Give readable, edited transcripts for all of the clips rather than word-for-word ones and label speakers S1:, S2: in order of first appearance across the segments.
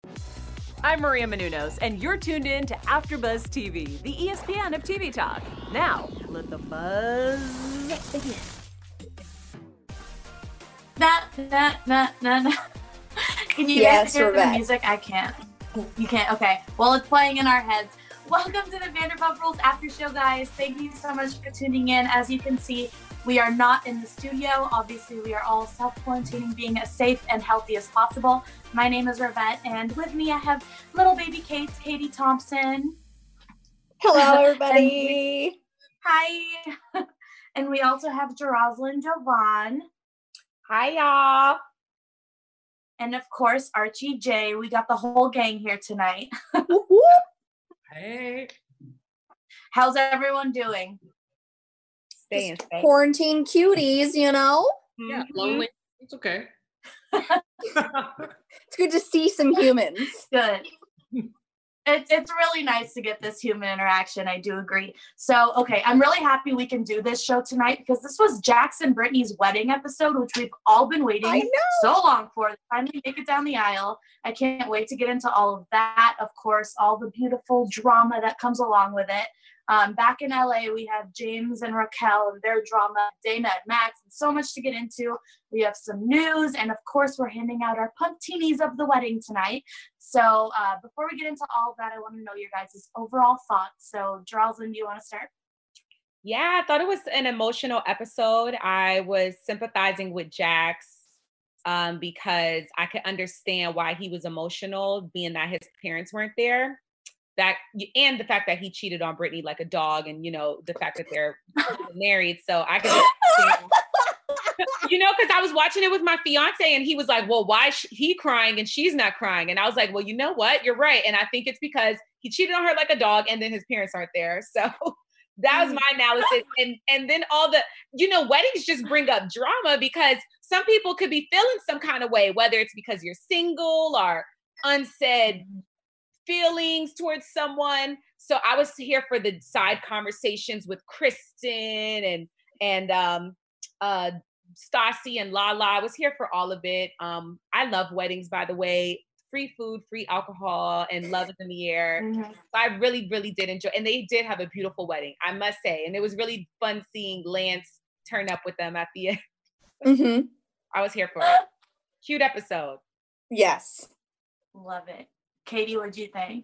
S1: I'm Maria Menounos, and you're tuned in to AfterBuzz TV, the ESPN of TV talk. Now, let the buzz begin.
S2: Can you guys hear the music? I can't. You can't? Okay. Well, it's playing in our heads. Welcome to the Vanderpump Rules After Show, guys. Thank you so much for tuning in. As you can see, we are not in the studio. Obviously, we are all self-quarantining, being as safe and healthy as possible. My name is Rivette, and with me I have little baby Katie Thompson.
S3: Hello, everybody.
S2: Hi. And we also have Jeroslyn Jovan.
S4: Hi, y'all.
S2: And of course, Archie J. We got the whole gang here tonight.
S4: Hey.
S2: How's everyone doing?
S3: Staying safe. Quarantine cuties, you know?
S4: Yeah, lonely. It's okay.
S3: It's good to see some humans.
S2: Good. It's really nice to get this human interaction. I do agree. So, okay, I'm really happy we can do this show tonight because this was Jax and Brittany's wedding episode, which we've all been waiting so long for. They finally make it down the aisle. I can't wait to get into all of that. Of course, all the beautiful drama that comes along with it. Back in LA, we have James and Raquel and their drama, Dana and Max, and so much to get into. We have some news, and of course, we're handing out our pumptinis of the wedding tonight. So before we get into all of that, I want to know your guys' overall thoughts. So, Jeroslyn, do you want to start?
S4: Yeah, I thought it was an emotional episode. I was sympathizing with Jax because I could understand why he was emotional, being that his parents weren't there. And the fact that he cheated on Brittany like a dog, and the fact that they're married. So I could, because I was watching it with my fiance, and he was like, "Well, why is he crying and she's not crying?" And I was like, "Well, you know what? You're right." And I think it's because he cheated on her like a dog, and then his parents aren't there. So that was my analysis. And then all the, weddings just bring up drama because some people could be feeling some kind of way, whether it's because you're single or unsaid feelings towards someone. So I was here for the side conversations with Kristen and Stassi and Lala. I was here for all of it. I love weddings, by the way. Free food, free alcohol, and love is in the air. Mm-hmm. So I really, really did enjoy. And they did have a beautiful wedding, I must say. And it was really fun seeing Lance turn up with them at the end.
S3: Mm-hmm.
S4: I was here for it. Cute episode.
S3: Yes.
S2: Love it. Katie, what'd you think?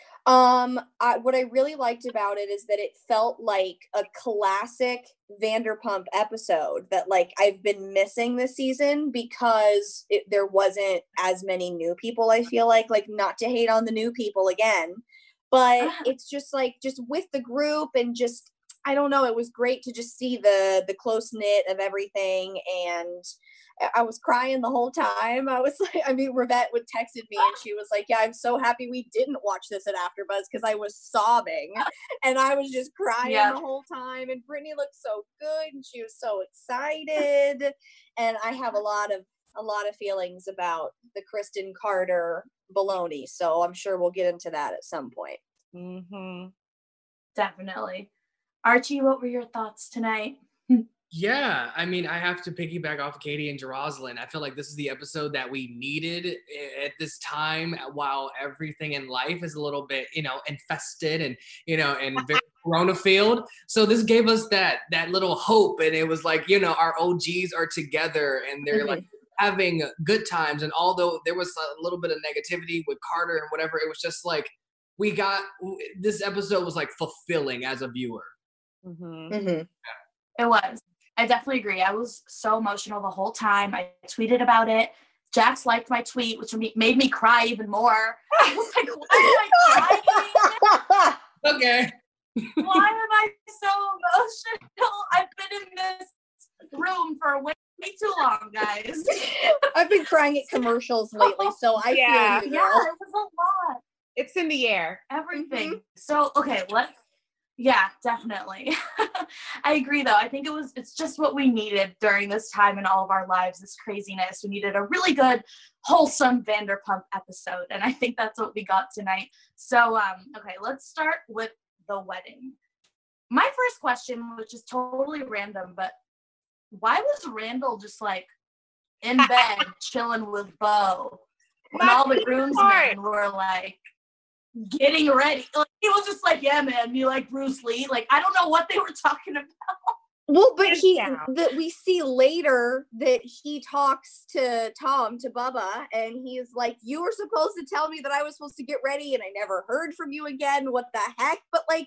S3: What I really liked about it is that it felt like a classic Vanderpump episode that I've been missing this season because there wasn't as many new people. I feel like not to hate on the new people again, but it's just just with the group and just, I don't know. It was great to just see the close knit of everything, and I was crying the whole time. Rivette would texted me and she was like, "Yeah, I'm so happy we didn't watch this at AfterBuzz because I was sobbing and I was just crying the whole time." And Brittany looked so good and she was so excited. And I have a lot of feelings about the Kristen Carter baloney, so I'm sure we'll get into that at some point.
S4: Mm-hmm.
S2: Definitely. Archie, what were your thoughts tonight?
S5: Yeah, I have to piggyback off Katie and Jeroslyn. I feel like this is the episode that we needed at this time while everything in life is a little bit, infested and very corona-filled. So this gave us that little hope, and it was like, our OGs are together and they're having good times. And although there was a little bit of negativity with Carter and whatever, it was just this episode was fulfilling as a viewer.
S2: Mm-hmm. Mm-hmm. It was. I definitely agree. I was so emotional the whole time. I tweeted about it. Jax liked my tweet, which made me cry even more. I was like, why am I crying?
S5: Okay.
S2: Why am I so emotional? I've been in this room for way too long, guys.
S3: I've been crying at commercials lately, so I feel you.
S2: Yeah, it was a lot.
S4: It's in the air.
S2: Everything. Mm-hmm. So, okay, yeah, definitely. I agree, though. I think it's just what we needed during this time in all of our lives, this craziness. We needed a really good, wholesome Vanderpump episode, and I think that's what we got tonight. So, okay, let's start with the wedding. My first question, which is totally random, but why was Randall just in bed chilling with Beau? when all the groomsmen were like getting ready. Like, he was just like, yeah, man, you like Bruce Lee? Like, I don't know what they were talking about.
S3: Well, but we see later that he talks to Tom, to Bubba, and he's like, you were supposed to tell me that I was supposed to get ready and I never heard from you again. What the heck? But like,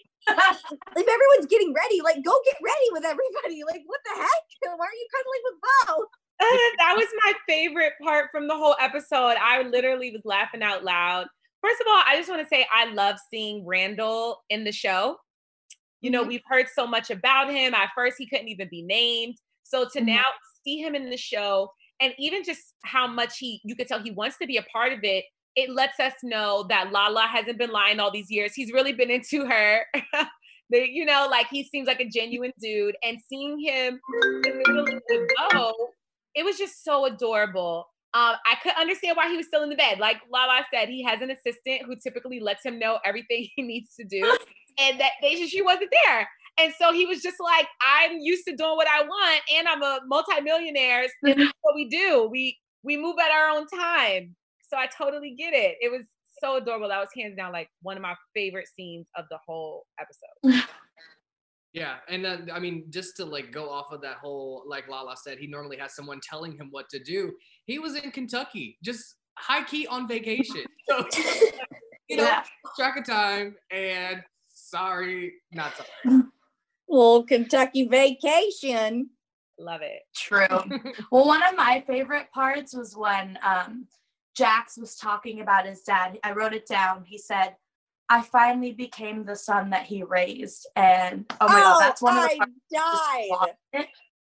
S3: if everyone's getting ready, like, go get ready with everybody. Like, what the heck? Why are you cuddling with Bo?
S4: That was my favorite part from the whole episode. I literally was laughing out loud. First of all, I just want to say I love seeing Randall in the show. You know, we've heard so much about him. At first, he couldn't even be named. So to now see him in the show, and even just how much you could tell he wants to be a part of it, it lets us know that Lala hasn't been lying all these years. He's really been into her. You know, like, he seems like a genuine dude. And seeing him in the middle of the Bo, it was just so adorable. I could understand why he was still in the bed. Like Lala said, he has an assistant who typically lets him know everything he needs to do. And that she wasn't there. And so he was just like, I'm used to doing what I want, and I'm a multimillionaire. So that's what we do. We move at our own time. So I totally get it. It was so adorable. That was hands down like one of my favorite scenes of the whole episode.
S5: Yeah, and I mean, just to like go off of that whole, like Lala said, he normally has someone telling him what to do. He was in Kentucky, just high key on vacation. So, you know, track of time, and sorry, not sorry.
S3: Well, Kentucky vacation.
S4: Love it.
S2: True. Well, one of my favorite parts was when Jax was talking about his dad. I wrote it down. He said, I finally became the son that he raised. And oh my God, that's one of the parts.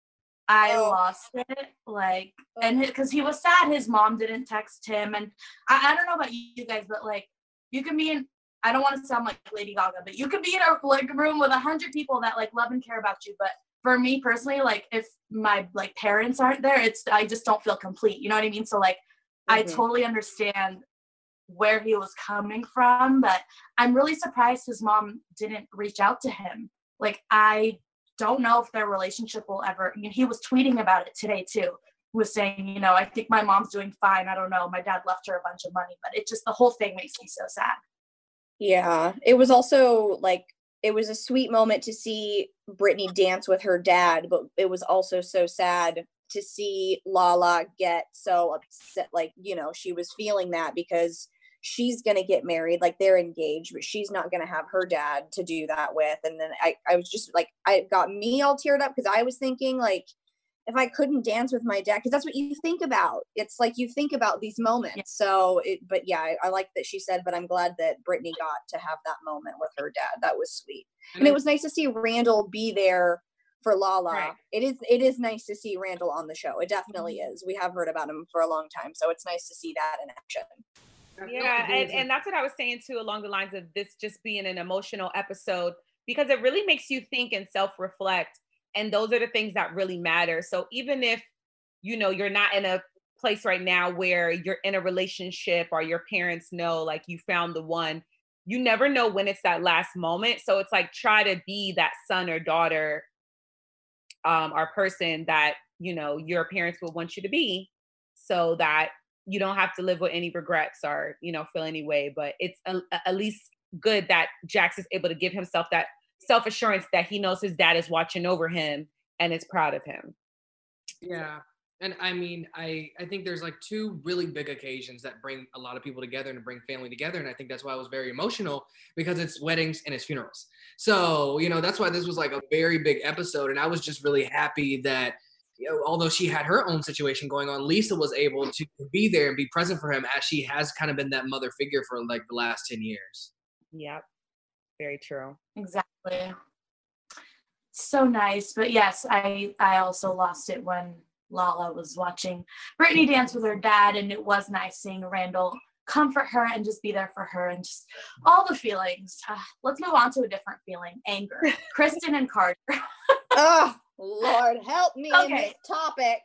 S2: I lost it. Like, and because he was sad his mom didn't text him. And I don't know about you guys, but like, you can be in, I don't want to sound like Lady Gaga, but you can be in a like room with 100 people that like love and care about you. But for me personally, like, if my like parents aren't there, I just don't feel complete. You know what I mean? So like, I totally understand where he was coming from, but I'm really surprised his mom didn't reach out to him. Like, I don't know if their relationship will ever, I mean, he was tweeting about it today too, was saying, you know, I think my mom's doing fine. I don't know. My dad left her a bunch of money, but it just, the whole thing makes me so sad.
S3: Yeah. It was also like, it was a sweet moment to see Brittany dance with her dad, but it was also so sad to see Lala get so upset. Like, you know, she was feeling that because she's going to get married, like they're engaged, but she's not going to have her dad to do that with. And then I was just like, it got me all teared up because I was thinking like, if I couldn't dance with my dad, because that's what you think about. It's like you think about these moments. Yeah. So, but yeah, I like that she said, but I'm glad that Brittany got to have that moment with her dad. That was sweet. And it was nice to see Randall be there for Lala. Right. It is nice to see Randall on the show. It definitely is. We have heard about him for a long time. So it's nice to see that in action.
S4: Yeah, and that's what I was saying too, along the lines of this just being an emotional episode, because it really makes you think and self-reflect. And those are the things that really matter. So even if, you know, you're not in a place right now where you're in a relationship or your parents know like you found the one, you never know when it's that last moment. So it's like, try to be that son or daughter or person that, you know, your parents would want you to be, so that you don't have to live with any regrets or, you know, feel any way. But it's at least good that Jax is able to give himself that self-assurance that he knows his dad is watching over him and is proud of him.
S5: Yeah. And I mean, I think there's like two really big occasions that bring a lot of people together and bring family together. And I think that's why I was very emotional, because it's weddings and it's funerals. So, you know, that's why this was like a very big episode. And I was just really happy that, you know, although she had her own situation going on, Lisa was able to be there and be present for him, as she has kind of been that mother figure for like the last 10 years.
S4: Yep. Very true.
S2: Exactly. So nice. But yes, I also lost it when Lala was watching Brittany dance with her dad, and it was nice seeing Randall comfort her and just be there for her, and just all the feelings. Let's move on to a different feeling. Anger. Kristen and Carter.
S3: Oh, Lord, help me in this topic.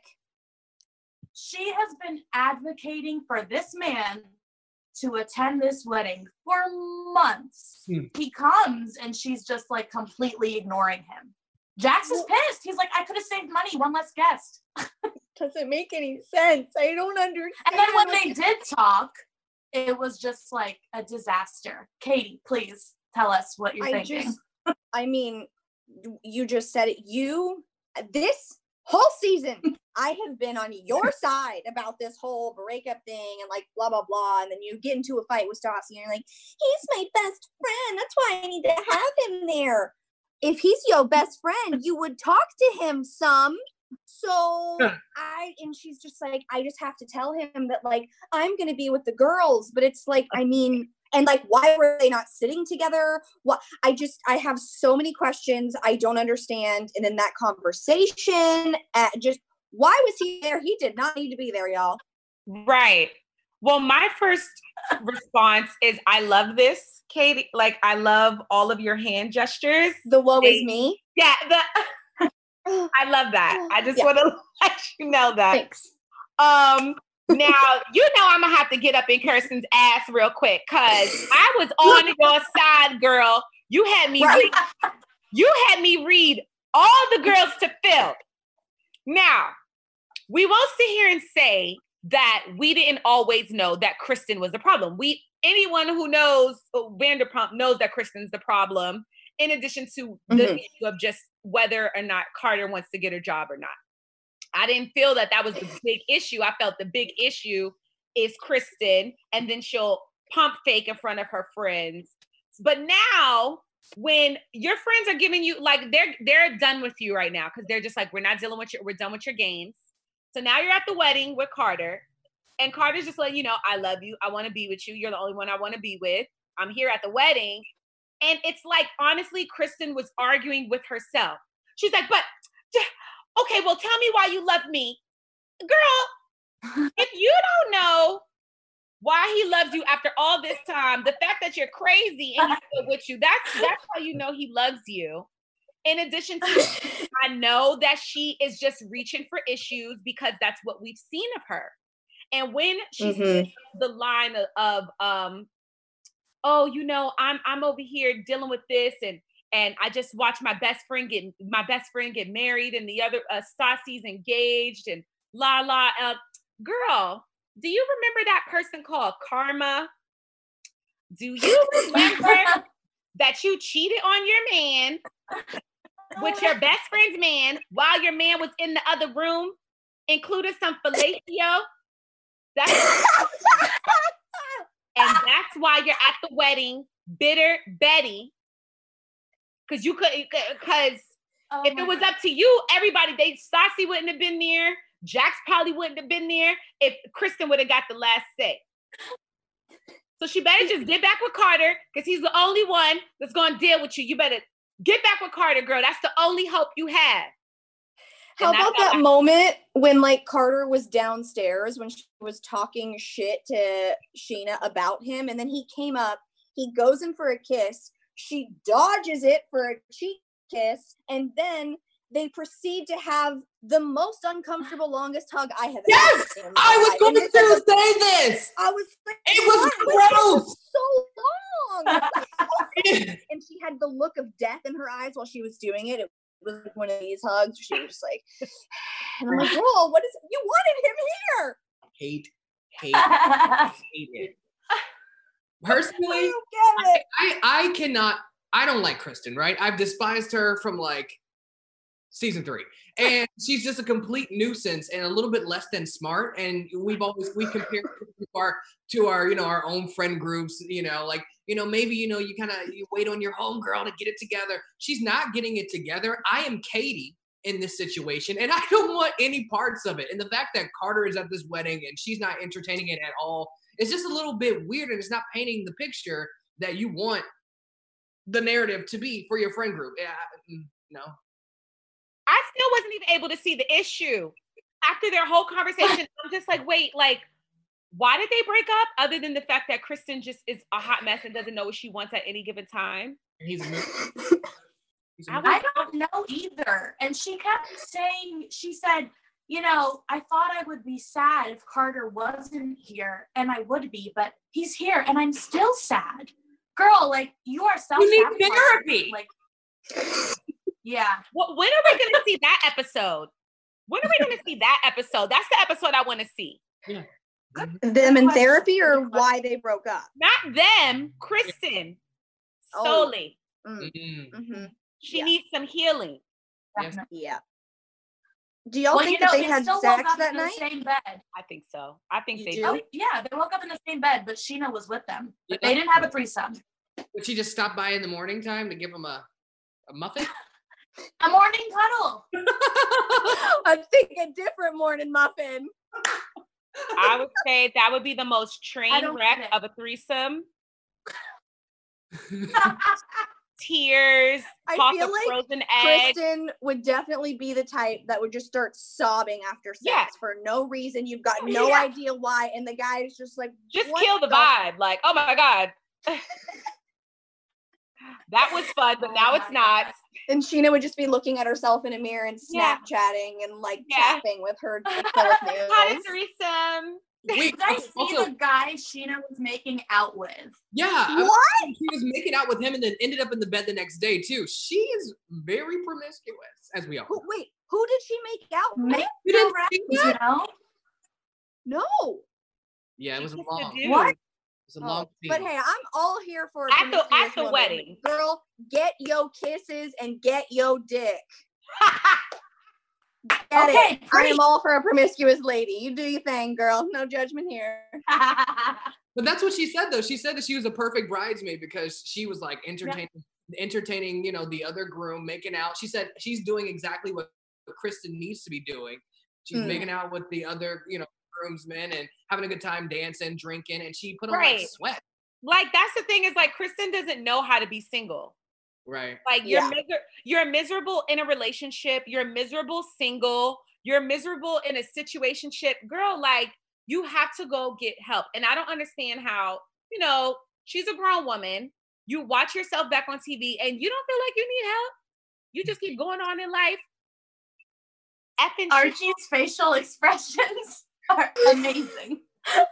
S2: She has been advocating for this man to attend this wedding for months. He comes and she's just like completely ignoring him. Jax is pissed. He's like, I could have saved money, one less guest.
S3: doesn't make any sense. I don't understand.
S2: And then when they did talk, it was just like a disaster. Katie, please tell us what you're thinking.
S3: I mean, you just said it. This whole season, I have been on your side about this whole breakup thing and like blah, blah, blah. And then you get into a fight with Stassi and you're like, he's my best friend. That's why I need to have him there. If he's your best friend, you would talk to him some. So and she's just like, I just have to tell him that like, I'm going to be with the girls. But it's like, I mean, and like, why were they not sitting together? What? I have so many questions I don't understand. And in that conversation, just why was he there? He did not need to be there, y'all.
S4: Right. Well, my first response is I love this, Katie. Like, I love all of your hand gestures.
S3: The woe is me.
S4: Yeah. I love that. I just want to let you know that.
S3: Thanks.
S4: Now, you know I'm going to have to get up in Kirsten's ass real quick because I was on your side, girl. You had me read all the girls to Phil. Now, we won't sit here and say that we didn't always know that Kristen was the problem. Anyone who knows Vanderpump knows that Kristen's the problem, in addition to the issue of just whether or not Carter wants to get her job or not. I didn't feel that was the big issue. I felt the big issue is Kristen, and then she'll pump fake in front of her friends. But now, when your friends are giving you, like, they're done with you right now because they're just like, we're done with your games. So now you're at the wedding with Carter, and Carter's just like, I love you. I want to be with you. You're the only one I want to be with. I'm here at the wedding. And it's like, honestly, Kristen was arguing with herself. She's like, but, okay, well, tell me why you love me. Girl, if you don't know why he loves you after all this time, the fact that you're crazy and he's still with you, that's how you know he loves you. In addition to, I know that she is just reaching for issues because that's what we've seen of her. And when she says the line of oh, I'm over here dealing with this and I just watched my best friend get married and the other Stassi's engaged and girl, do you remember that person called Karma? Do you remember that you cheated on your man with your best friend's man while your man was in the other room, including some fellatio? And that's why you're at the wedding, bitter Betty. Because if it was up to you, Stassi wouldn't have been there. Jax probably wouldn't have been there if Kristen would have got the last say. So she better just get back with Carter because he's the only one that's going to deal with you. You better get back with Carter, girl. That's the only hope you have.
S3: How about that moment when like Carter was downstairs when she was talking shit to Sheena about him, and then he came up, he goes in for a kiss, she dodges it for a cheek kiss, and then they proceed to have the most uncomfortable, longest hug I have ever seen.
S5: I was going to say this.
S3: I was like,
S5: it was gross.
S3: So long. And she had the look of death in her eyes while she was doing it. It was like one of these hugs where she was just like, and I'm like, whoa, what is it? You wanted him here.
S5: Hate it. Personally, I cannot, I don't like Kristen, right? I've despised her from like season 3. And she's just a complete nuisance and a little bit less than smart. And we compare to our, our own friend groups, maybe, you wait on your homegirl to get it together. She's not getting it together. I am Katie in this situation and I don't want any parts of it. And the fact that Carter is at this wedding and she's not entertaining it at all, it's just a little bit weird and it's not painting the picture that you want the narrative to be for your friend group. No.
S4: I still wasn't even able to see the issue. After their whole conversation, I'm just like, wait, like, why did they break up? Other than the fact that Kristen just is a hot mess and doesn't know what she wants at any given time.
S2: I don't know either. And she kept saying, she said, I thought I would be sad if Carter wasn't here, and I would be, but he's here and I'm still sad. Girl, like, you are self-sabotaging.
S4: You need therapy.
S2: Like, yeah.
S4: Well, when are we going to see that episode? When are we going to see that episode? That's the episode I want to see.
S5: Yeah.
S3: Them in therapy or why they broke up?
S4: Not them, Kristen. Solely.
S3: Mm-hmm.
S4: She needs some healing.
S3: Yeah. Do y'all think that they had sex that night?
S2: Same bed.
S4: I think so. I think
S3: You
S4: they
S3: do?
S4: did.
S2: Oh, yeah, they woke up in the same bed, but Sheena was with them. But they didn't have a threesome.
S5: Would she just stop by in the morning time to give him a muffin?
S2: A morning cuddle.
S3: I'm thinking a different morning muffin.
S4: I would say that would be the most train wreck
S2: get it.
S4: of a threesome. Tears,
S3: I
S4: toss
S3: feel
S4: of
S3: like
S4: frozen eggs.
S3: Kristen would definitely be the type that would just start sobbing after sex
S4: Yeah.
S3: for no reason. You've got no idea why, and the guy is just like,
S4: Just
S3: what
S4: kill the vibe. Like, oh my God. That was fun, but now it's not.
S3: And Sheena would just be looking at herself in a mirror and
S4: Yeah.
S3: Snapchatting and like
S4: Yeah.
S3: tapping with her acrylic nails.
S4: Had a threesome.
S2: Did you guys see the guy Sheena was making out with?
S5: Yeah.
S3: What?
S5: She was making out with him and then ended up in the bed the next day too. She is very promiscuous, as we all know.
S3: Wait, who did she make out with?
S2: Make
S5: You didn't
S2: no
S5: see
S2: records, you know?
S3: No.
S5: Yeah, it was
S4: Kissed
S5: long.
S4: the
S5: It
S4: dude.
S2: What?
S5: was a long scene.
S3: But hey, I'm all here for a
S4: At the
S3: promiscuous woman.
S4: wedding.
S3: Girl, get yo kisses and get yo dick. Get
S2: Okay,
S3: it. I am all for a promiscuous lady. You do your thing, girl. No judgment here.
S5: But that's what she said though. She said that she was a perfect bridesmaid because she was like entertaining, you know, the other groom, making out. She said she's doing exactly what Kristen needs to be doing. She's making out with the other, you know, groomsmen and having a good time dancing, drinking, and she put on like sweat.
S4: Like, that's the thing is like Kristen doesn't know how to be single.
S5: Right.
S4: Like you're miserable in a relationship. You're miserable single. You're miserable in a situationship. Girl, like you have to go get help. And I don't understand how, you know, she's a grown woman. You watch yourself back on TV and you don't feel like you need help. You just keep going on in life.
S2: Archie's facial expressions are amazing.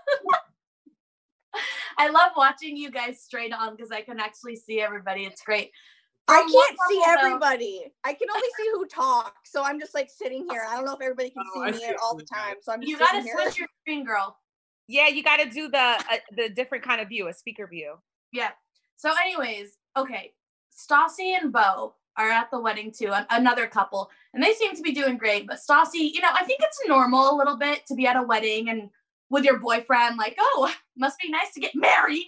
S2: I love watching you guys straight on because I can actually see everybody. It's great.
S3: I can't see everybody. I can only see who talks. So I'm just like sitting here. I don't know if everybody can see me all the time. So I'm just
S2: You gotta
S3: here.
S2: switch your screen, girl.
S4: Yeah, you got to do the different kind of view, a speaker view.
S2: Yeah. So, anyways, okay. Stassi and Bo are at the wedding too, another couple, and they seem to be doing great. But Stassi, you know, I think it's normal a little bit to be at a wedding and with your boyfriend, like, oh, must be nice to get married.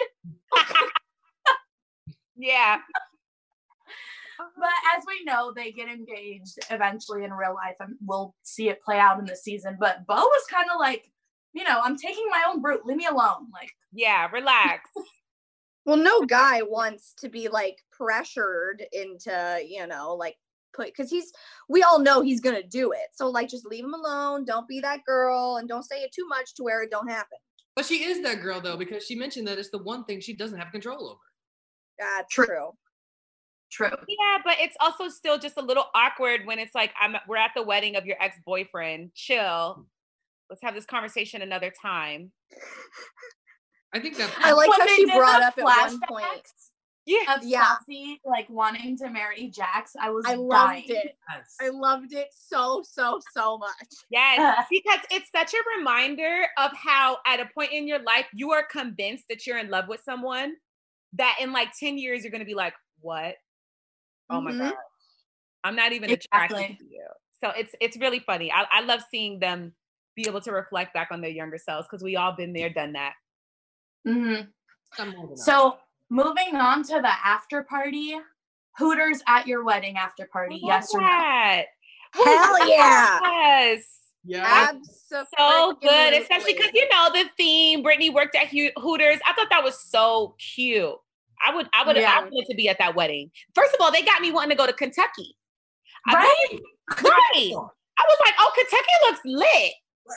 S4: Yeah.
S2: But as we know, they get engaged eventually in real life, and we'll see it play out in the season. But Bo was kind of like, you know, I'm taking my own route. Leave me alone. Like,
S4: yeah, relax.
S3: Well, no guy wants to be like pressured into, you know, like because we all know he's gonna do it. So like, just leave him alone. Don't be that girl, and don't say it too much to where it don't happen.
S5: But she is that girl though, because she mentioned that it's the one thing she doesn't have control over.
S3: That's true.
S4: Yeah, but it's also still just a little awkward when it's like we're at the wedding of your ex-boyfriend. Chill. Let's have this conversation another time.
S5: I think that
S3: I like
S2: when
S3: how
S2: they
S3: she
S2: did
S3: brought
S2: the
S3: up at one point.
S4: Yeah.
S2: Of Stassi, like wanting to marry Jax, I was
S3: loved
S2: dying.
S3: it. I loved it so much.
S4: Yes, because it's such a reminder of how at a point in your life you are convinced that you're in love with someone that in like 10 years you're going to be like, what? Oh my God. I'm not even attracted to you. So it's really funny. I love seeing them be able to reflect back on their younger selves because we all been there, done that.
S2: Mm-hmm. So moving on to the after party, Hooters at your wedding after party, yes or no?
S3: Hell yeah.
S4: Yes.
S5: Yeah.
S3: Absolutely.
S4: So good, especially because you know the theme. Brittany worked at Hooters. I thought that was so cute. I wanted to be at that wedding. First of all, they got me wanting to go to Kentucky.
S2: Right.
S4: I was like, oh, Kentucky looks lit.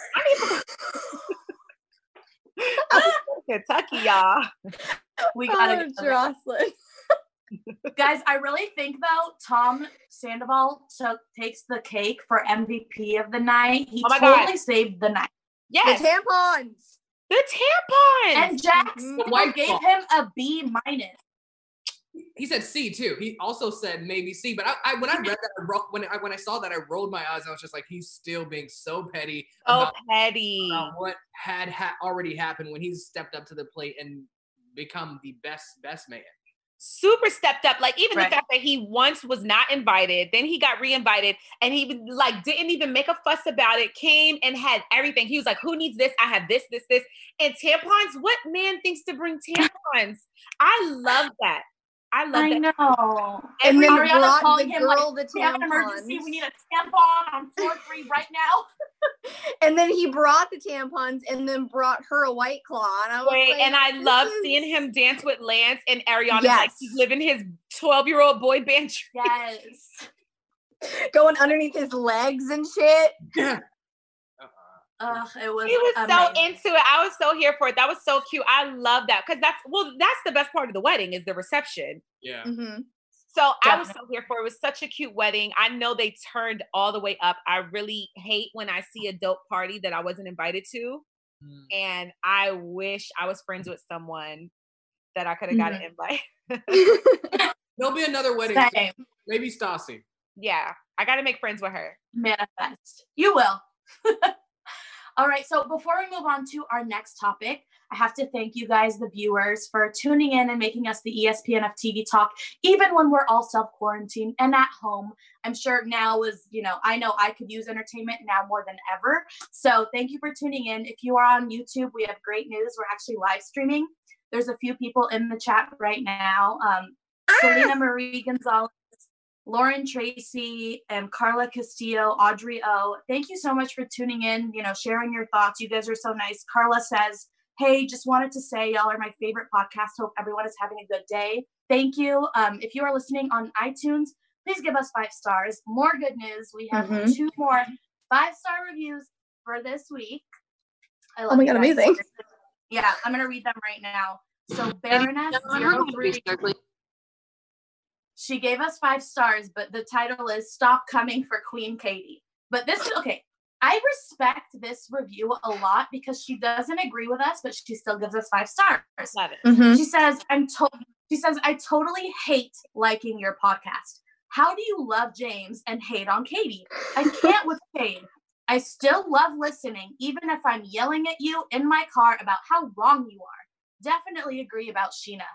S4: I need Kentucky, y'all.
S2: We gotta
S3: get Jocelyn.
S2: Guys, I really think though, Tom Sandoval takes the cake for MVP of the night. He totally saved the night.
S4: Yes.
S3: The tampons.
S4: The tampons.
S2: And Jax gave him a B-.
S5: He said C too. He also said maybe C. But I when I read that, when I saw that, I rolled my eyes. I was just like, he's still being so petty about what had already happened when he stepped up to the plate and become the best man.
S4: Super stepped up. Like even the fact that he once was not invited, then he got re-invited, and he like didn't even make a fuss about it, came and had everything. He was like, who needs this? I have this, and tampons. What man thinks to bring tampons? I love that. I
S2: know.
S3: And then
S2: Ariana
S3: brought
S2: calling
S3: the
S2: him
S3: girl
S2: like,
S3: the
S2: we have
S3: tampons.
S2: an emergency. We need a tampon on floor 3 right now.
S3: And then he brought the tampons and then brought her a White Claw. And I was like,
S4: and I love seeing him dance with Lance and Ariana like he's living his 12-year-old boy band dream.
S2: Yes.
S3: Going underneath his legs and shit.
S5: Yeah.
S2: It was.
S4: He was
S2: amazing.
S4: so into it. I was so here for it. That was so cute. I love that because that's the best part of the wedding is the reception.
S5: Yeah.
S3: Mm-hmm.
S4: So I was so here for it. It was such a cute wedding. I know they turned all the way up. I really hate when I see a dope party that I wasn't invited to. And I wish I was friends with someone that I could have got an invite.
S5: There'll be another wedding.
S2: Same.
S5: Maybe Stassi.
S4: Yeah. I got to make friends with her.
S2: Manifest. You will. All right. So before we move on to our next topic, I have to thank you guys, the viewers, for tuning in and making us the ESPN of TV talk, even when we're all self-quarantined and at home. I'm sure now is, I know I could use entertainment now more than ever. So thank you for tuning in. If you are on YouTube, we have great news. We're actually live streaming. There's a few people in the chat right now. Selena Marie Gonzalez, Lauren Tracy, and Carla Castillo, Audrey O. Thank you so much for tuning in, sharing your thoughts. You guys are so nice. Carla says, hey, just wanted to say y'all are my favorite podcast. Hope everyone is having a good day. Thank you. If you are listening on iTunes, please give us 5 stars. More good news. We have 2 more 5-star reviews for this week. I love
S3: oh my God, amazing.
S2: Yeah, I'm going to read them right now. So Baroness03, she gave us 5 stars, but the title is Stop Coming for Queen Katie. But this is, okay, I respect this review a lot because she doesn't agree with us, but she still gives us 5 stars.
S4: Love it.
S3: Mm-hmm.
S2: She says, I totally hate liking your podcast. How do you love James and hate on Katie? I can't with Kate. I still love listening, even if I'm yelling at you in my car about how wrong you are. Definitely agree about Sheena.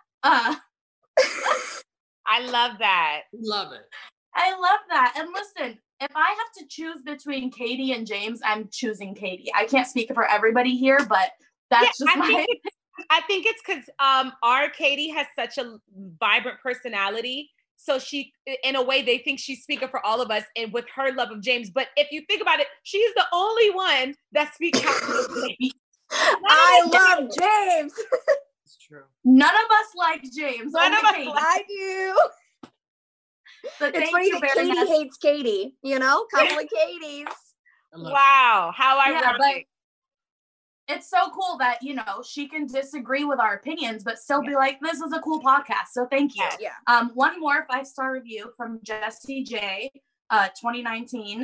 S4: I love that.
S5: Love it.
S2: I love that. And listen, if I have to choose between Katie and James, I'm choosing Katie. I can't speak for everybody here, but that's just my...
S4: I think it's because our Katie has such a vibrant personality. So she, in a way, they think she's speaking for all of us and with her love of James. But if you think about it, she's the only one that speaks confidently.
S3: I love James.
S5: It's true.
S2: None of us like James.
S4: None of us
S3: I do.
S2: But
S3: it's funny that Katie hates Katie, couple of Katies.
S4: Wow, how ironic.
S2: It's so cool that, she can disagree with our opinions, but still be like, this is a cool podcast. So thank you.
S3: Yeah.
S2: One more 5-star review from Jessie J, 2019,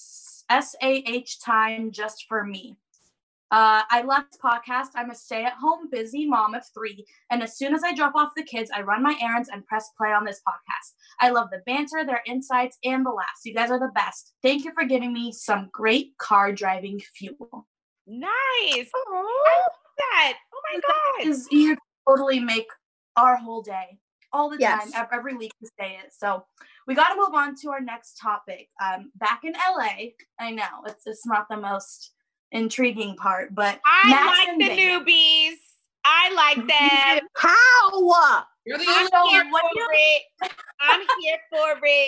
S2: SAH time just for me. I love this podcast. I'm a stay-at-home busy mom of 3. And as soon as I drop off the kids, I run my errands and press play on this podcast. I love the banter, their insights, and the laughs. You guys are the best. Thank you for giving me some great car driving fuel.
S4: Nice. I love that. Oh my God.
S2: You totally make our whole day all the time, every week to say it. So we got to move on to our next topic. Back in LA, I know it's not the most intriguing part, but
S4: I like the newbies. I like them.
S3: How?
S5: You're the
S4: I'm
S5: only
S4: here for it. I'm here for it.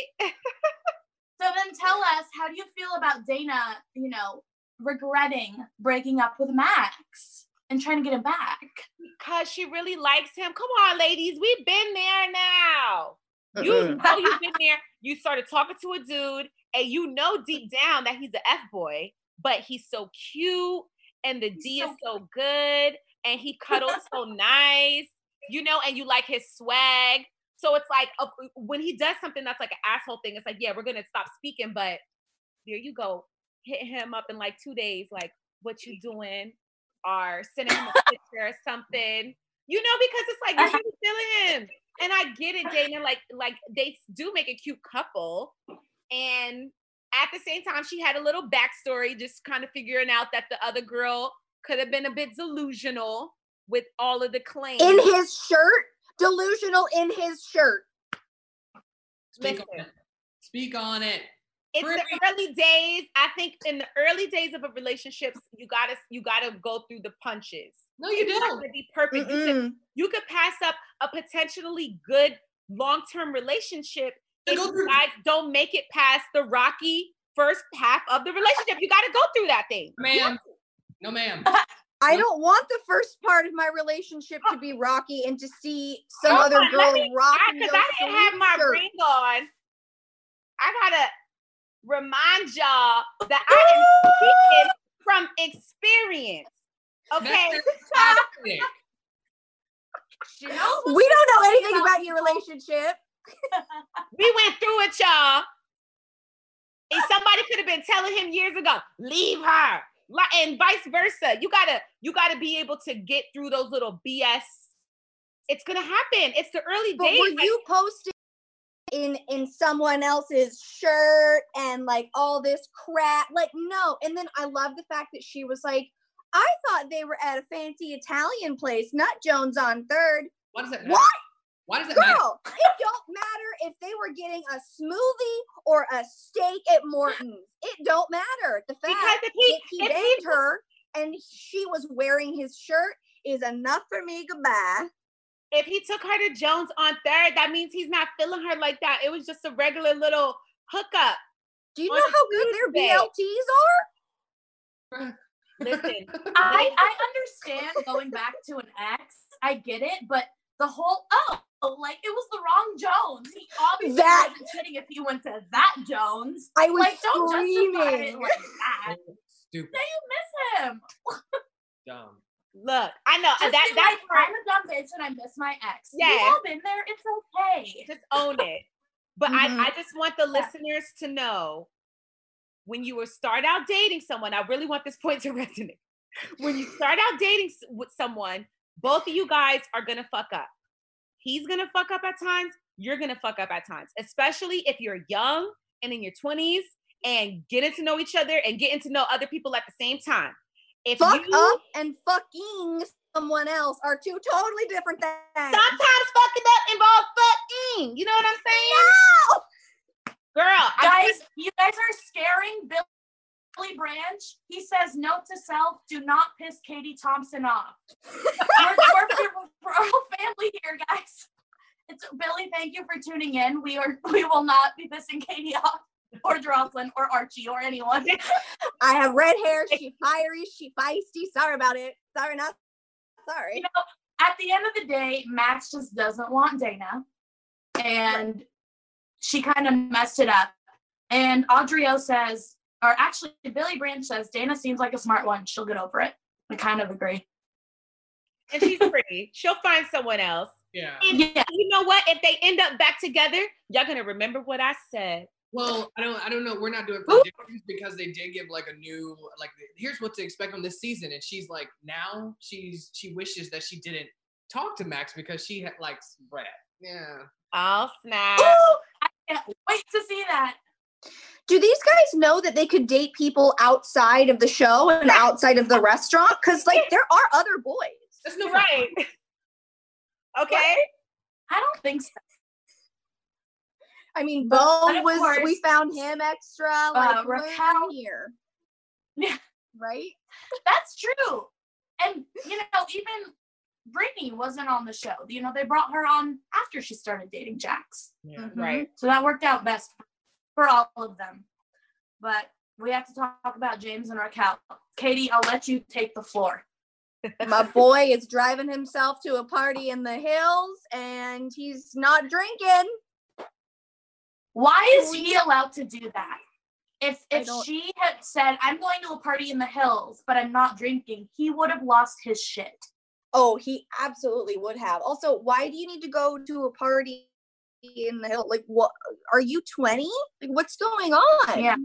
S2: So then tell us, how do you feel about Dana, regretting breaking up with Max and trying to get him back?
S4: Because she really likes him. Come on, ladies. We've been there now. You know you've been there. You started talking to a dude and you know deep down that he's an F-boy, but he's so cute and the D is so good and he cuddles so nice, and you like his swag. So it's like when he does something that's like an asshole thing, it's like, yeah, we're going to stop speaking, but there you go. Hit him up in like 2 days, like, what you doing? Or sending him a picture or something, because it's like, you're really feeling him. And I get it, Dana. Like they do make a cute couple, and at the same time, she had a little backstory, just kind of figuring out that the other girl could have been a bit delusional with all of the claims.
S3: In his shirt? Delusional in his shirt.
S5: Speak on it.
S4: It's the early days. I think in the early days of a relationship, you gotta go through the punches.
S5: No, you don't.
S4: It's not gonna be perfect. You could pass up a potentially good long-term relationship if you guys don't make it past the rocky first half of the relationship. You gotta go through that thing.
S5: Ma'am. No, ma'am.
S3: I don't want the first part of my relationship to be rocky and to see some other girl rocking.
S4: Because I didn't have my ring on. I gotta remind y'all that I am speaking from experience. Okay.
S3: We don't know anything about your relationship.
S4: We went through it, y'all. And somebody could have been telling him years ago, leave her. And vice versa. You gotta be able to get through those little BS. It's gonna happen. It's the early days.
S3: But were you posting in someone else's shirt and like all this crap? Like, no. And then I love the fact that she was like, I thought they were at a fancy Italian place, not Jones on 3rd.
S5: What does that matter?
S3: What?
S5: Why does it matter?
S3: Girl, it don't matter if they were getting a smoothie or a steak at Morton's. It don't matter. The fact that he named her and she was wearing his shirt is enough for me. Goodbye.
S4: If he took her to Jones on 3rd, that means he's not feeling her like that. It was just a regular little hookup.
S3: Do you know how good their BLTs are?
S4: Listen,
S2: I understand going back to an ex. I get it, but the whole like it was the wrong Jones. He obviously wasn't kidding if he went to that Jones.
S3: I was
S2: like, don't
S3: screaming.
S2: justify it like that.
S5: Stupid.
S2: Say you miss him.
S5: Dumb.
S4: Look, I know
S2: Just
S4: that's
S2: like, I'm a dumb bitch and I miss my ex.
S4: Yeah.
S2: We've all been there. It's okay.
S4: Just own it. But I just want the listeners to know, when you start out dating someone, I really want this point to resonate. When you start out dating with someone, both of you guys are gonna fuck up. He's gonna fuck up at times. You're gonna fuck up at times, especially if you're young and in your 20s and getting to know each other and getting to know other people at the same time. If
S3: Fuck up and fucking someone else are two totally different things.
S4: Sometimes fucking up involves fucking. You know what I'm saying? No! Girl,
S2: you guys are scaring Billy Branch. He says, note to self, do not piss Katie Thompson off. we're a family here, guys. It's Billy, thank you for tuning in. We will not be pissing Katie off, or Jocelyn, or Archie, or anyone.
S3: I have red hair. She fiery. She feisty. Sorry about it. Sorry, not sorry.
S2: You know, at the end of the day, Max just doesn't want Dana, and she kind of messed it up. And Audrey-O says, or actually Billy Branch says, Dana seems like a smart one. She'll get over it. I kind of agree.
S4: And she's pretty. She'll find someone else.
S5: Yeah.
S4: And you know what? If they end up back together, y'all gonna remember what I said.
S5: Well, I don't know. We're not doing predictions because they did give like a new, like, here's what to expect from this season. And she's like, now she wishes that she didn't talk to Max because she likes Brett. Yeah.
S4: Oh, snap.
S2: Ooh, I can't wait to see that.
S3: Do these guys know that they could date people outside of the show and outside of the restaurant? Because like there are other boys.
S5: That's no
S4: right. Okay.
S2: What? I don't think so.
S3: I mean,
S2: But
S3: Bo
S2: of
S3: was,
S2: course,
S3: we found him extra, like,
S2: Raquel
S3: here.
S2: Yeah.
S3: Right?
S2: That's true. And, you know, even Brittany wasn't on the show. You know, they brought her on after she started dating Jax.
S5: Yeah.
S3: Mhm.
S4: Right.
S2: So that worked out best for all of them. But we have to talk about James and Raquel. Katie, I'll let you take the floor.
S3: My boy is driving himself to a party in the hills and he's not drinking.
S2: Why is he allowed to do that? If
S3: don't-
S2: she had said, I'm going to a party in the hills, but I'm not drinking, he would have lost his shit.
S3: Oh, he absolutely would have. Also, why do you need to go to a party in the hill? Like, what? Are you 20? Like, what's going on?
S2: Yeah.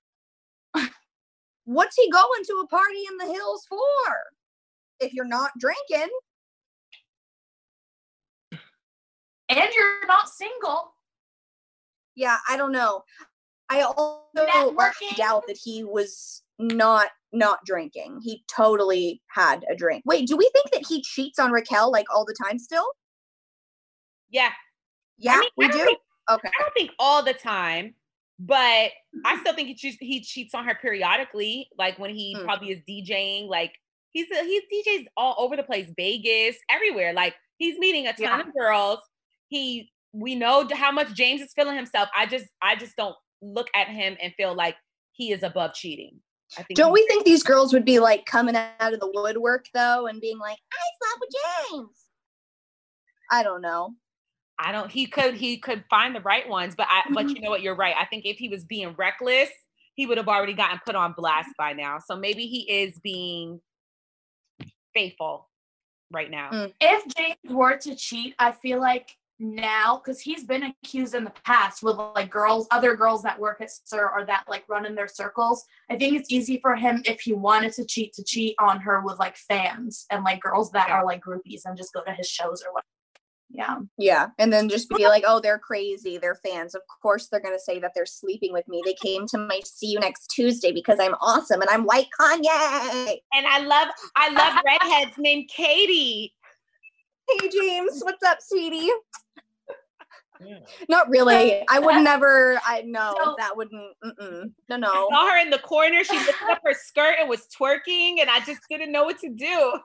S3: What's he going to a party in the hills for? If you're not drinking.
S2: And you're not single.
S3: Yeah, I don't know. I also
S2: Networking.
S3: doubt that he was not drinking. He totally had a drink. Wait, do we think that he cheats on Raquel like all the time still?
S4: Yeah.
S3: Yeah,
S4: I mean,
S3: we do? Okay.
S4: I don't think all the time, but I still think he cheats on her periodically, like when he probably is DJing. Like he DJs all over the place, Vegas, everywhere. Like he's meeting a ton of girls. We know how much James is feeling himself. I just don't look at him and feel like he is above cheating. I think.
S3: Don't we think these girls would be like coming out of the woodwork though and being like, I slept with James? I don't know.
S4: He could find the right ones, but you know what? You're right. I think if he was being reckless, he would have already gotten put on blast by now. So maybe he is being faithful right now.
S2: If James were to cheat, I feel like now, because he's been accused in the past with like other girls that work at SUR or that like run in their circles. I think it's easy for him if he wanted to cheat on her with like fans and like girls that are like groupies and just go to his shows or whatever.
S3: Yeah. And then just be like, oh, they're crazy. They're fans. Of course they're going to say that they're sleeping with me. They came to my See You Next Tuesday because I'm awesome and I'm white Kanye.
S4: And I love redheads named Katie.
S3: Hey, James. What's up, sweetie? Yeah. Not really. I would never. That wouldn't. No.
S4: I saw her in the corner. She lifted up her skirt and was twerking, and I just didn't know what to do.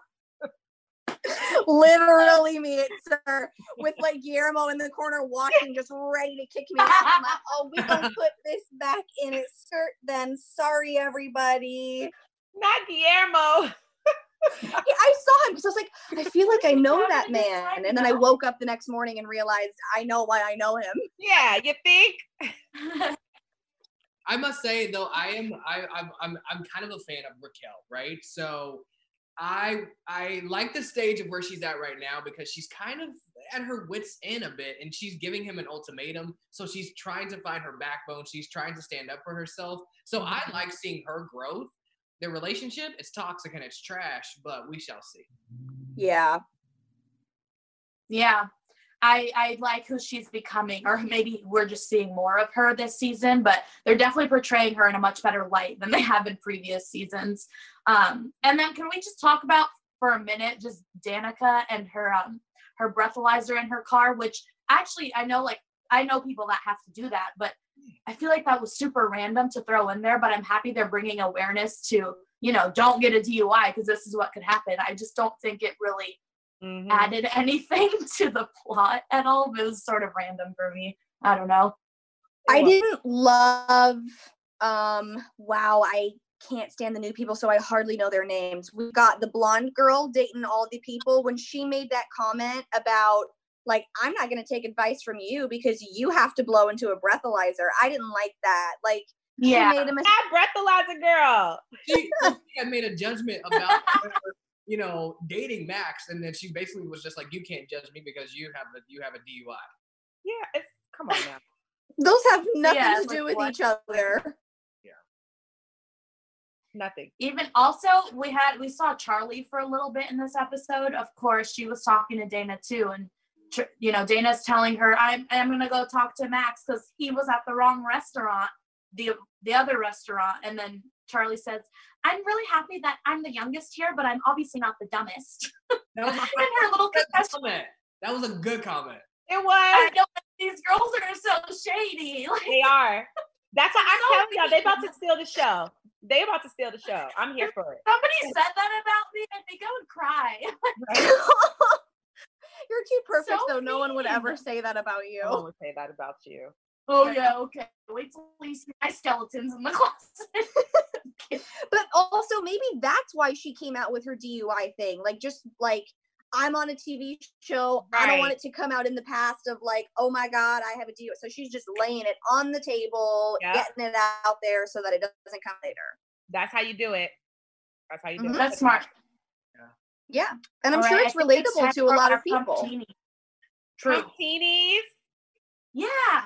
S3: Literally me at SUR with like Guillermo in the corner watching, just ready to kick me out. I'm like, oh, we gonna put this back in its skirt then. Sorry, everybody.
S4: Not Guillermo.
S3: Yeah, I saw him because I was like, I feel like I know that man. And then I woke up the next morning and realized I know why I know him.
S4: Yeah, you think?
S5: I must say though, I'm kind of a fan of Raquel, right? So I like the stage of where she's at right now because she's kind of at her wits' end a bit and she's giving him an ultimatum. So she's trying to find her backbone. She's trying to stand up for herself. So I like seeing her growth. Their relationship is toxic and it's trash, but we shall see.
S3: Yeah.
S2: Yeah. I like who she's becoming, or maybe we're just seeing more of her this season, but they're definitely portraying her in a much better light than they have in previous seasons. And then can we just talk about for a minute, just Danica and her breathalyzer in her car, which actually I know people that have to do that, but I feel like that was super random to throw in there, but I'm happy they're bringing awareness to, don't get a DUI because this is what could happen. I just don't think it really added anything to the plot at all. It was sort of random for me. I don't know.
S3: I didn't love, wow, I can't stand the new people, so I hardly know their names. We got the blonde girl dating all the people. When she made that comment about, like, I'm not going to take advice from you because you have to blow into a breathalyzer. I didn't like that. Like,
S4: yeah, that breathalyzer girl.
S5: She had made a judgment about her, dating Max, and then she basically was just like, "You can't judge me because you have a DUI."
S4: Yeah, come on now.
S3: Those have nothing to do with each other.
S5: Yeah,
S4: nothing.
S2: Even also, we saw Charlie for a little bit in this episode. Of course, she was talking to Dana too, and Dana's telling her, I'm gonna go talk to Max because he was at the wrong restaurant, the other restaurant, and then Charlie says, I'm really happy that I'm the youngest here, but I'm obviously not the dumbest.
S5: That was
S2: her little
S5: comment. That was a good comment.
S4: It was.
S2: I know these girls are so shady.
S4: They are. That's why I'm telling y'all, they about to steal the show. They about to steal the show. I'm here for it.
S2: Somebody said that about me, and they go and cry.
S3: You're too perfect, so no one would ever say that about you.
S4: No one would say that about you.
S2: Oh, yeah, okay. Wait till you see my skeletons in the closet.
S3: But also, maybe that's why she came out with her DUI thing. Like, just like, I'm on a TV show. Right. I don't want it to come out in the past of like, oh my God, I have a DUI. So she's just laying it on the table, getting it out there so that it doesn't come later.
S4: That's how you do it. That's how you do it.
S2: That's smart.
S3: Yeah. And I'm sure it's relatable to a lot of people.
S4: Pumptinis?
S2: Yeah.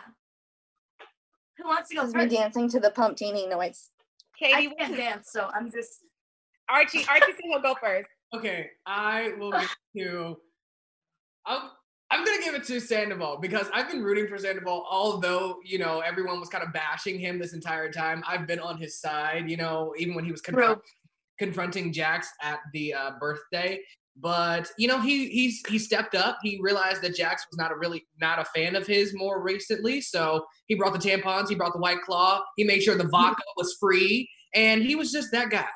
S2: Who wants to go first?
S3: Me dancing to the Pumptini noise.
S2: Katie, I can't dance, so I'm just...
S4: Archie will go first.
S5: Okay, I will get to... I'm gonna give it to Sandoval because I've been rooting for Sandoval, although everyone was kind of bashing him this entire time. I've been on his side, even when he was confronting Jax at the birthday. But he stepped up. He realized that Jax was not a fan of his more recently, so he brought the tampons, he brought the White Claw, he made sure the vodka was free, and he was just that guy.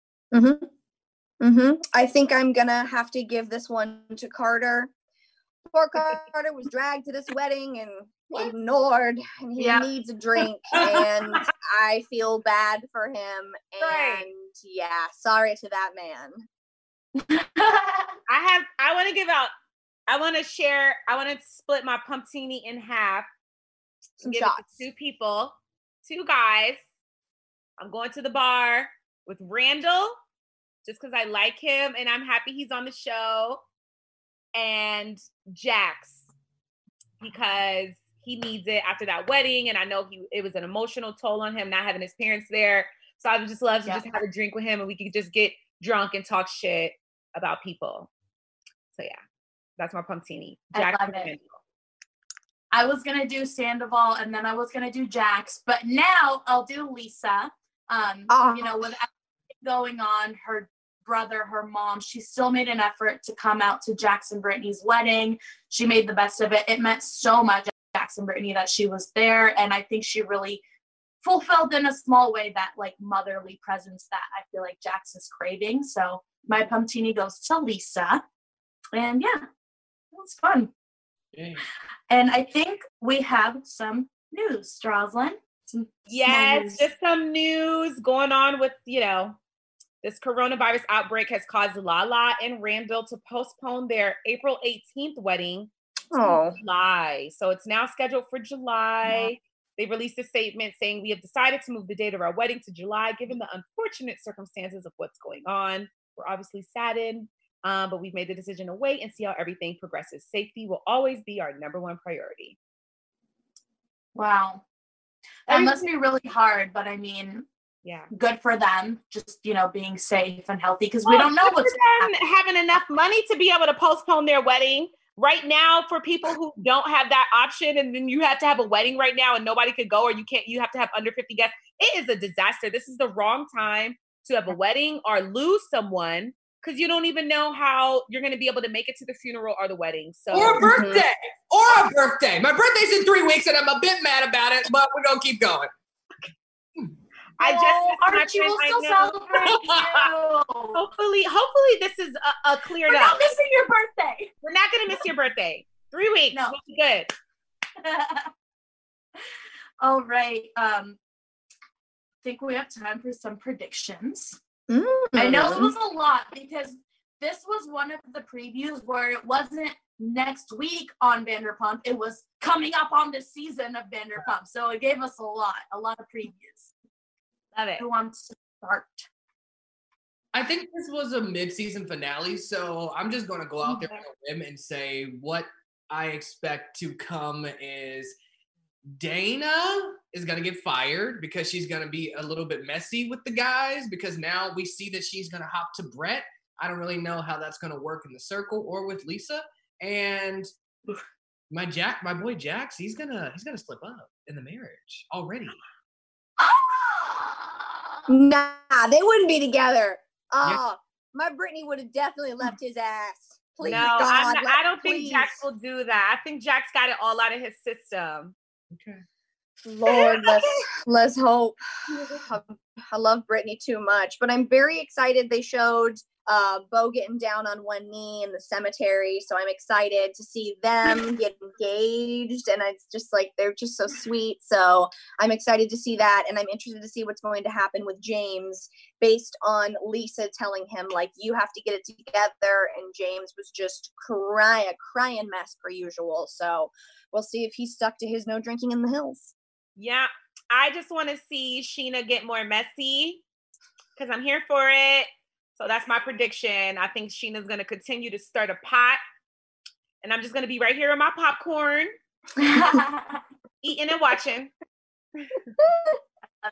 S3: I think I'm gonna have to give this one to Carter. Poor Carter was dragged to this wedding and ignored, and he needs a drink, and I feel bad for him. And yeah, sorry to that man.
S4: I want to split my pumptini in half.
S3: Some
S4: give
S3: shots.
S4: It to 2 people, 2 guys. I'm going to the bar with Randall, just because I like him and I'm happy he's on the show. And Jax, because he needs it after that wedding, and I know it was an emotional toll on him not having his parents there. So I would just love to just have a drink with him, and we could just get drunk and talk shit about people. So yeah, that's my pumptini. Jax.
S2: I love it. I was gonna do Sandoval, and then I was gonna do Jax, but now I'll do Lisa. With everything going on, her brother, her mom, she still made an effort to come out to Jax and Brittany's wedding. She made the best of it. It meant so much to Jax and Brittany that she was there, and I think she really fulfilled in a small way that like motherly presence that I feel like Jax is craving. So my pumptini goes to Lisa, and yeah, it was fun.
S5: Yay.
S2: And I think we have some news, Roslyn.
S4: Yes, just some news going on with this coronavirus outbreak has caused Lala and Randall to postpone their April 18th wedding to July. So it's now scheduled for July. Yeah. They released a statement saying, "We have decided to move the date of our wedding to July, given the unfortunate circumstances of what's going on. We're obviously saddened, but we've made the decision to wait and see how everything progresses. Safety will always be our number one priority."
S2: Wow. That must be really hard, but I mean,
S4: yeah,
S2: good for them, just being safe and healthy, because we don't know what's
S4: having enough money to be able to postpone their wedding right now. For people who don't have that option, and then you have to have a wedding right now and nobody could go, or you have to have under 50 guests. It is a disaster. This is the wrong time to have a wedding or lose someone, because you don't even know how you're going to be able to make it to the funeral or the wedding. So
S5: or a birthday. My birthday's in 3 weeks, and I'm a bit mad about it, but we're gonna keep going.
S2: Archie will still celebrate you.
S4: Hopefully this is a cleared
S2: We're
S4: up.
S2: not missing your birthday.
S4: We're not gonna miss your birthday. 3 weeks.
S2: No.
S4: We'll be good.
S2: All right. I think we have time for some predictions. I know it was a lot because this was one of the previews where it wasn't next week on Vanderpump. It was coming up on this season of Vanderpump. So it gave us a lot of previews.
S4: Love it.
S2: Who wants to start?
S5: I think this was a mid-season finale, so I'm just going to go out there on a whim and say what I expect to come is Dana is going to get fired because she's going to be a little bit messy with the guys, because now we see that she's going to hop to Brett. I don't really know how that's going to work in the circle or with Lisa. And my boy Jax, he's gonna slip up in the marriage already.
S3: Nah, they wouldn't be together.
S5: Yeah.
S3: My Brittany would have definitely left his ass. Please,
S4: No,
S3: God,
S4: I don't think
S3: please.
S4: Jax will do that. I think Jax got it all out of his system.
S5: Okay.
S3: Lord, let's hope. I love Brittany too much, but I'm very excited. They showed Bo getting down on one knee in the cemetery, so I'm excited to see them get engaged, and it's just like they're just so sweet. So I'm excited to see that, and I'm interested to see what's going to happen with James based on Lisa telling him like you have to get it together, and James was just a crying mess per usual. So we'll see if he's stuck to his no drinking in the hills.
S4: Yeah, I just want to see Sheena get more messy because I'm here for it. So that's my prediction. I think Sheena's going to continue to stir the pot. And I'm just going to be right here in my popcorn, eating and watching.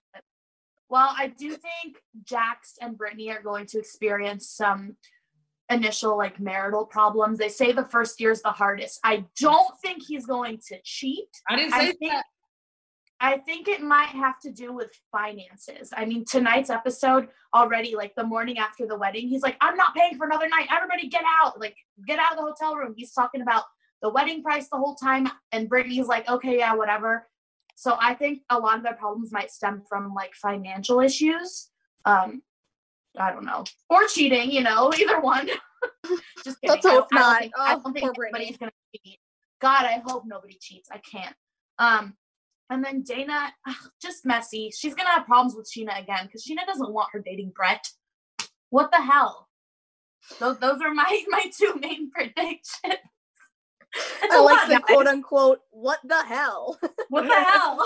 S2: Well, I do think Jax and Brittany are going to experience some initial like marital problems. They say the first year is the hardest. I don't think he's going to cheat.
S5: I didn't say that.
S2: I think it might have to do with finances. I mean, tonight's episode already, like the morning after the wedding, he's like, I'm not paying for another night. Everybody get out. Like, get out of the hotel room. He's talking about the wedding price the whole time. And Brittany's like, okay, yeah, whatever. So I think a lot of their problems might stem from like financial issues. I don't know. Or cheating, you know, either one. Just kidding.
S3: Let's hope not.
S2: I don't think anybody's going to cheat. God, I hope nobody cheats. I can't. And then Dana, just messy. She's going to have problems with Sheena again because Sheena doesn't want her dating Brett. What the hell? Those are my two main predictions.
S3: I like the quote unquote, what the hell?
S2: What the hell?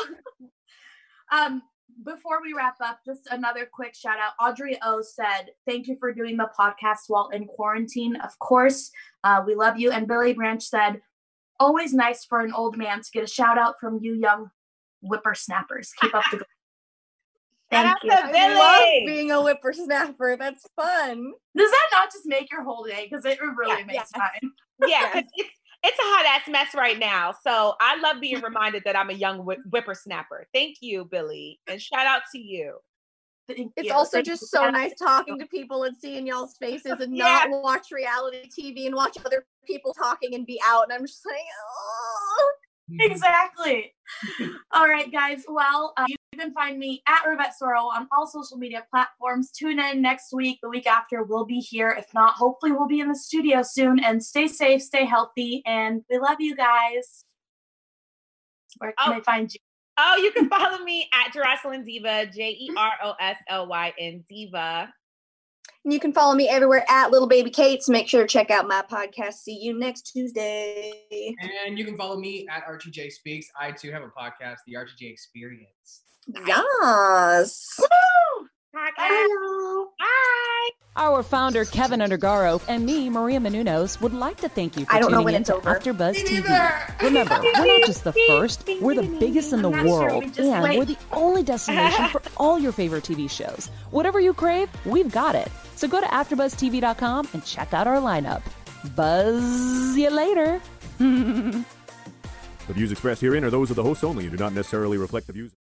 S2: Before we wrap up, just another quick shout out. Audrey O said, thank you for doing the podcast while in quarantine. Of course, we love you. And Billy Branch said, always nice for an old man to get a shout out from you young whippersnappers. Keep up the good. Thank you.
S3: I love being a whippersnapper. That's fun.
S2: Does that not just make your whole day? Because it really makes mine.
S4: Yeah, because it's a hot ass mess right now. So I love being reminded that I'm a young whippersnapper. Thank you, Billy. And shout out to you.
S3: It's also just so nice talking to people and seeing y'all's faces and not watch reality TV and watch other people talking and be out. And I'm just like, oh.
S2: Exactly. All right, guys. Well, you can find me at Rivette Sorrell on all social media platforms. Tune in next week. The week after, we'll be here. If not, hopefully we'll be in the studio soon. And stay safe, stay healthy, and we love you guys. Where can I find you?
S4: Oh, you can follow me at Jeroslyn Diva, JEROSLYN Diva.
S3: And you can follow me everywhere at Little Baby Kate. So make sure to check out my podcast. See you next Tuesday.
S5: And you can follow me at Archie J Speaks. I too have a podcast, The Archie J Experience.
S3: Yes.
S2: Woo!
S3: Bye, y'all.
S4: Bye.
S1: Our founder, Kevin Undergaro, and me, Maria Menounos, would like to thank you for tuning in to AfterBuzz TV. Remember, we're not just the first, we're the biggest in the world, and we're the only destination for all your favorite TV shows. Whatever you crave, we've got it. So go to AfterBuzzTV.com and check out our lineup. Buzz you later.
S6: The views expressed herein are those of the hosts only and do not necessarily reflect the views.